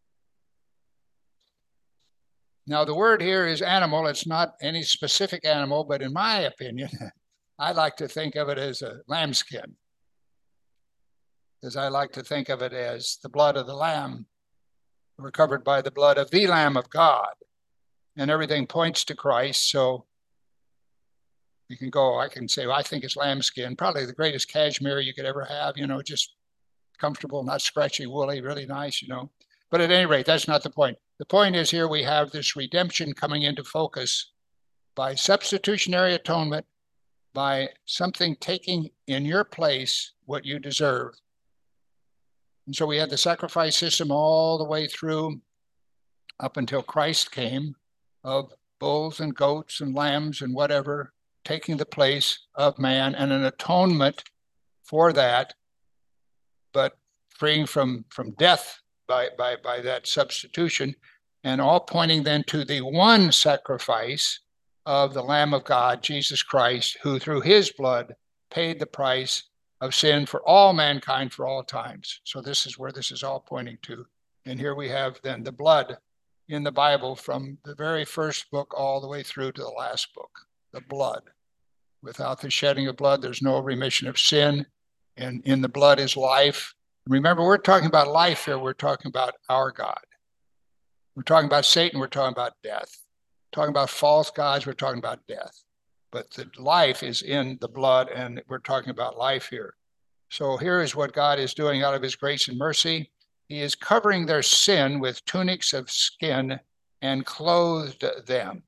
Now the word here is animal. It's not any specific animal, but in my opinion, I like to think of it as a lambskin, because I like to think of it as the blood of the lamb, recovered by the blood of the Lamb of God. And everything points to Christ. So you can go, I can say, well, I think it's lambskin, probably the greatest cashmere you could ever have, you know, just comfortable, not scratchy, woolly, really nice, you know. But at any rate, that's not the point. The point is here we have this redemption coming into focus by substitutionary atonement, by something taking in your place what you deserve. And so we had the sacrifice system all the way through up until Christ came, of bulls and goats and lambs and whatever, taking the place of man, and an atonement for that, but freeing from, from death by, by, by that substitution, and all pointing then to the one sacrifice of the Lamb of God, Jesus Christ, who through his blood paid the price of sin for all mankind for all times. So this is where this is all pointing to. And here we have then the blood in the Bible from the very first book all the way through to the last book, the blood. Without the shedding of blood, there's no remission of sin, and in the blood is life. Remember, we're talking about life here. We're talking about our God. We're talking about Satan. We're talking about death. We're talking about false gods. We're talking about death. But the life is in the blood, and we're talking about life here. So here is what God is doing out of his grace and mercy. He is covering their sin with tunics of skin and clothed them.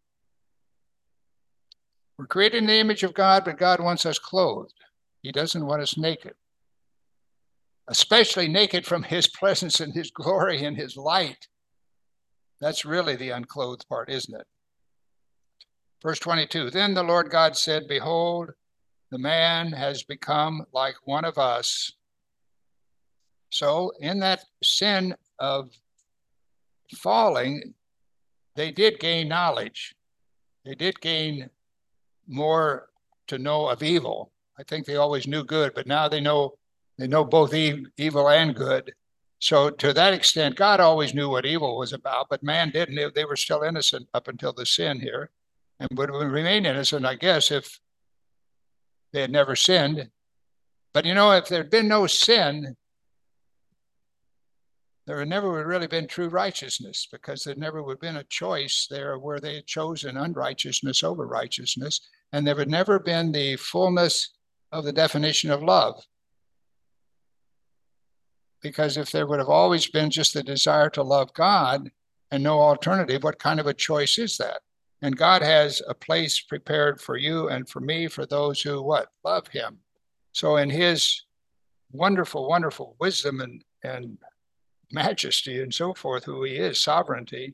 We're created in the image of God, but God wants us clothed. He doesn't want us naked, especially naked from his presence and his glory and his light. That's really the unclothed part, isn't it? Verse twenty-two, then the Lord God said, behold, the man has become like one of us. So in that sin of falling, they did gain knowledge. They did gain more to know of evil. I think they always knew good, but now they know they know both e- evil and good. So to that extent, God always knew what evil was about, but man didn't. They were still innocent up until the sin here. and would remain innocent, I guess, if they had never sinned. But you know, if there'd been no sin, there had never really been true righteousness, because there never would have been a choice there where they had chosen unrighteousness over righteousness, and there had never been the fullness of the definition of love. Because if there would have always been just the desire to love God and no alternative, what kind of a choice is that? And God has a place prepared for you and for me, for those who what? Love him. So in his wonderful, wonderful wisdom and, and majesty and so forth, who he is, sovereignty,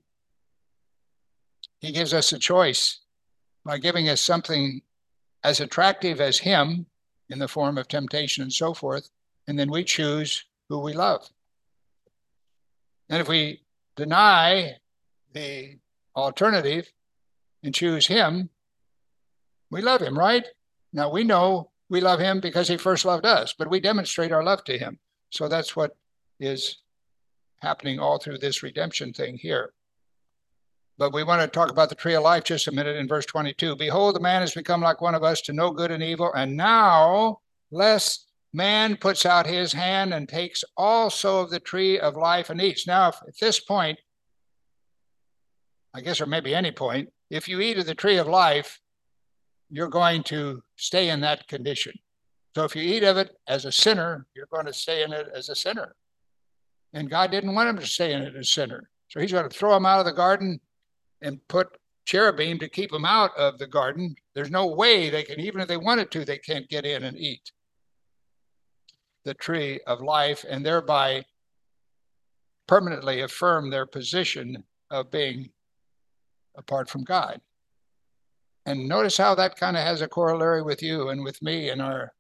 he gives us a choice by giving us something as attractive as him in the form of temptation and so forth, and then we choose who we love. And if we deny the alternative and choose him, we love him, right? Now we know we love him because he first loved us, but we demonstrate our love to him. So that's what is happening all through this redemption thing here. But we want to talk about the tree of life just a minute in verse twenty-two. Behold, the man has become like one of us, to know good and evil. And now, lest man puts out his hand and takes also of the tree of life and eats. Now, if, at this point, I guess, or maybe any point, if you eat of the tree of life, you're going to stay in that condition. So if you eat of it as a sinner, you're going to stay in it as a sinner. And God didn't want him to stay in it as a sinner. So he's going to throw him out of the garden and put cherubim to keep him out of the garden. There's no way they can, even if they wanted to, they can't get in and eat the tree of life and thereby permanently affirm their position of being apart from God. And notice how that kind of has a corollary with you and with me and our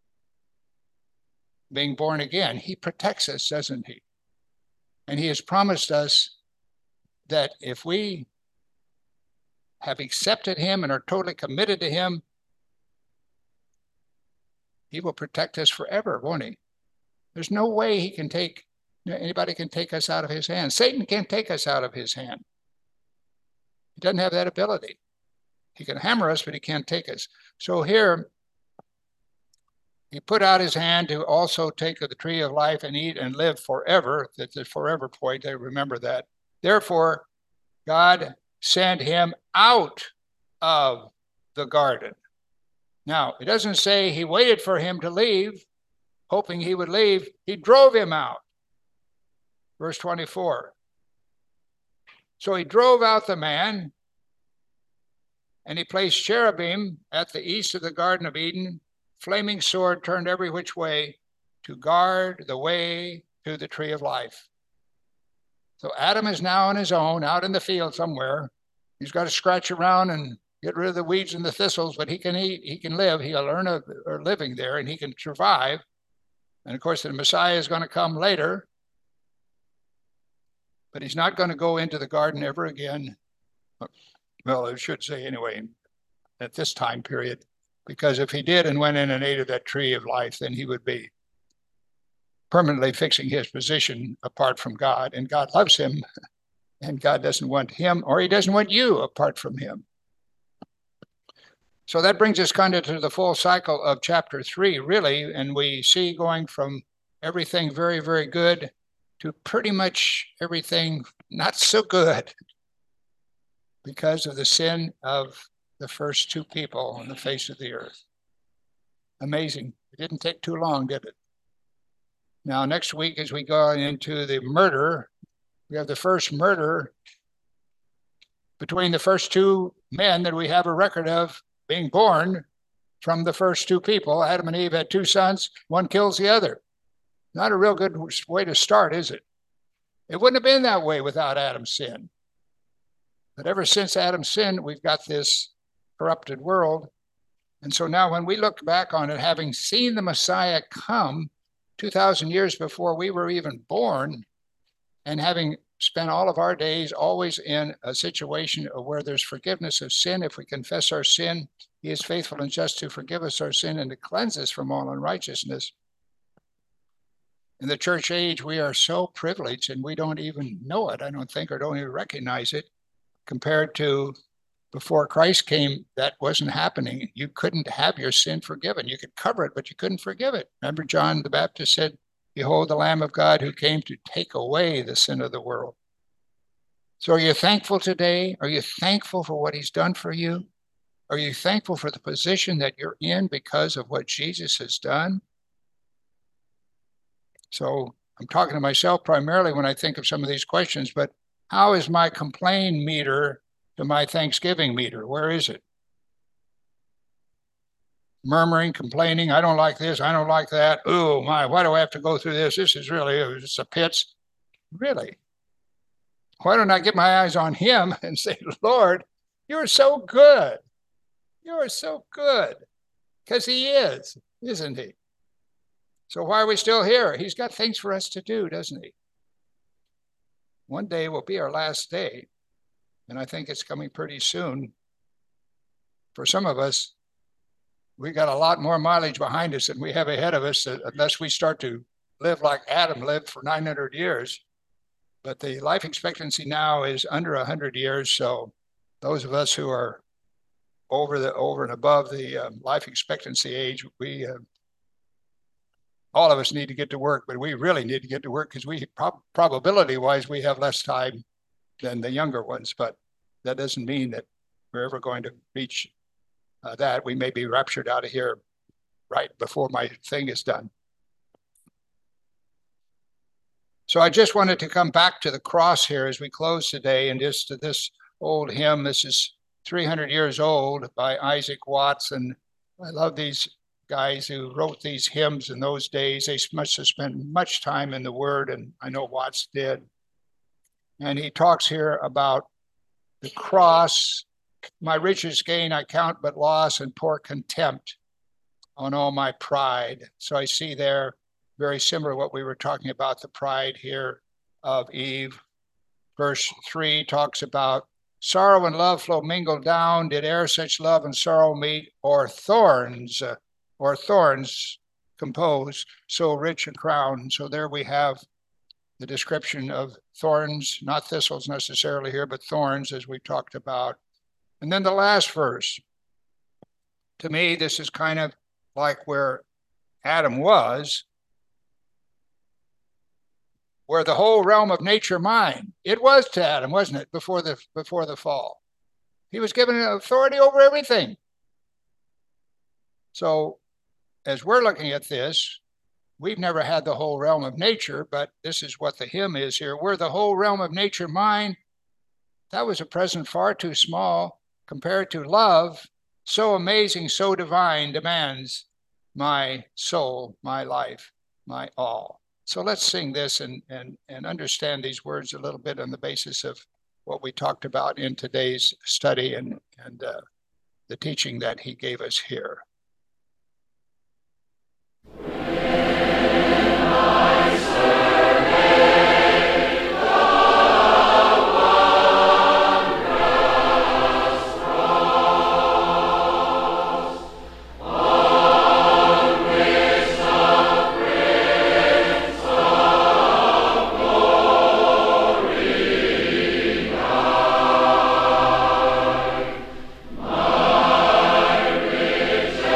being born again. He protects us, doesn't he? And he has promised us that if we have accepted him and are totally committed to him, he will protect us forever, won't he? There's no way he can take, anybody can take us out of his hand. Satan can't take us out of his hand. He doesn't have that ability. He can hammer us, but he can't take us. So here, he put out his hand to also take of the tree of life and eat and live forever. That's the forever point. I remember that. Therefore, God sent him out of the garden. Now, it doesn't say he waited for him to leave, hoping he would leave. He drove him out. Verse twenty-four. So he drove out the man, and he placed cherubim at the east of the Garden of Eden, flaming sword turned every which way, to guard the way to the tree of life. So Adam is now on his own, out in the field somewhere. He's got to scratch around and get rid of the weeds and the thistles, but he can eat, he can live, he'll earn a, a living there, and he can survive. And of course, the Messiah is going to come later, but he's not going to go into the garden ever again. Well, I should say anyway, at this time period, because if he did and went in and ate of that tree of life, then he would be permanently fixing his position apart from God, and God loves him, and God doesn't want him, or he doesn't want you apart from him. So that brings us kind of to the full cycle of chapter three, really, and we see going from everything very, very good to pretty much everything not so good because of the sin of the first two people on the face of the earth. Amazing. It didn't take too long, did it? Now, next week, as we go into the murder, we have the first murder between the first two men that we have a record of being born from the first two people. Adam and Eve had two sons. One kills the other. Not a real good way to start, is it? It wouldn't have been that way without Adam's sin. But ever since Adam's sin, we've got this corrupted world. And so now when we look back on it, having seen the Messiah come two thousand years before we were even born, and having spent all of our days always in a situation where there's forgiveness of sin, if we confess our sin, he is faithful and just to forgive us our sin and to cleanse us from all unrighteousness. In the church age, we are so privileged, and we don't even know it, I don't think, or don't even recognize it, compared to Before Christ came, that wasn't happening. You couldn't have your sin forgiven. You could cover it, but you couldn't forgive it. Remember, John the Baptist said, "Behold, the Lamb of God who came to take away the sin of the world." So are you thankful today? Are you thankful for what he's done for you? Are you thankful for the position that you're in because of what Jesus has done? So I'm talking to myself primarily when I think of some of these questions, but how is my complaint meter to my thanksgiving meter? Where is it? Murmuring, complaining, I don't like this, I don't like that. Oh my, why do I have to go through this? This is really, it's a pits. Really? Why don't I get my eyes on him and say, Lord, you're so good. You're so good. Because he is, isn't he? So why are we still here? He's got things for us to do, doesn't he? One day will be our last day. And I think it's coming pretty soon. For some of us, we got a lot more mileage behind us than we have ahead of us, unless we start to live like Adam lived for nine hundred years. But the life expectancy now is under one hundred years. So those of us who are over the over and above the um, life expectancy age, we uh, all of us need to get to work, but we really need to get to work because we prob- probability wise we have less time than the younger ones. But that doesn't mean that we're ever going to reach uh, that. We may be raptured out of here right before my thing is done. So I just wanted to come back to the cross here as we close today, and just to this old hymn. This is three hundred years old by Isaac Watts. And I love these guys who wrote these hymns in those days. They must have spent much time in the Word, and I know Watts did. And he talks here about the cross. My riches gain I count but loss, and pour contempt on all my pride. So I see there very similar to what we were talking about, the pride here of Eve. Verse three talks about sorrow and love flow mingled down. Did e'er such love and sorrow meet, or thorns, uh, or thorns compose so rich a crown? So there we have the description of thorns, not thistles necessarily here, but thorns, as we talked about. And then the last verse. To me, this is kind of like where Adam was, where the whole realm of nature mine. It was to Adam, wasn't it, before the before the fall? He was given authority over everything. So as we're looking at this, we've never had the whole realm of nature, but this is what the hymn is here. Were the whole realm of nature mine, that was a present far too small compared to love, so amazing, so divine, demands my soul, my life, my all. So let's sing this and, and, and understand these words a little bit on the basis of what we talked about in today's study and, and uh, the teaching that he gave us here. My riches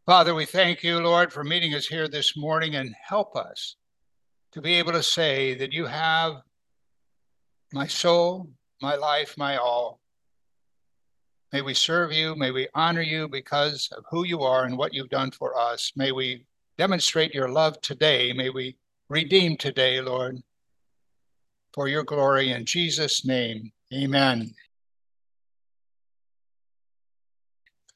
Father, we thank you, Lord, for meeting us here this morning, and help us to be able to say that you have my soul, my life, my all. May we serve you. May we honor you because of who you are and what you've done for us. May we demonstrate your love today. May we redeem today, Lord, for your glory. In Jesus' name, amen.